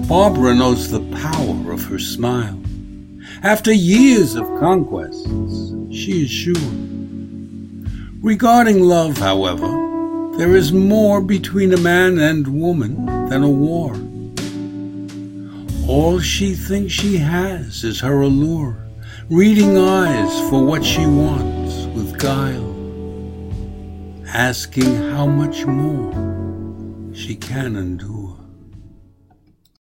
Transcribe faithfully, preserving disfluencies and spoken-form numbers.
Barbara knows the power of her smile. After years of conquests, she is sure. Regarding love, however, there is more between a man and woman than a war. All she thinks she has is her allure, reading eyes for what she wants with guile, asking how much more she can endure.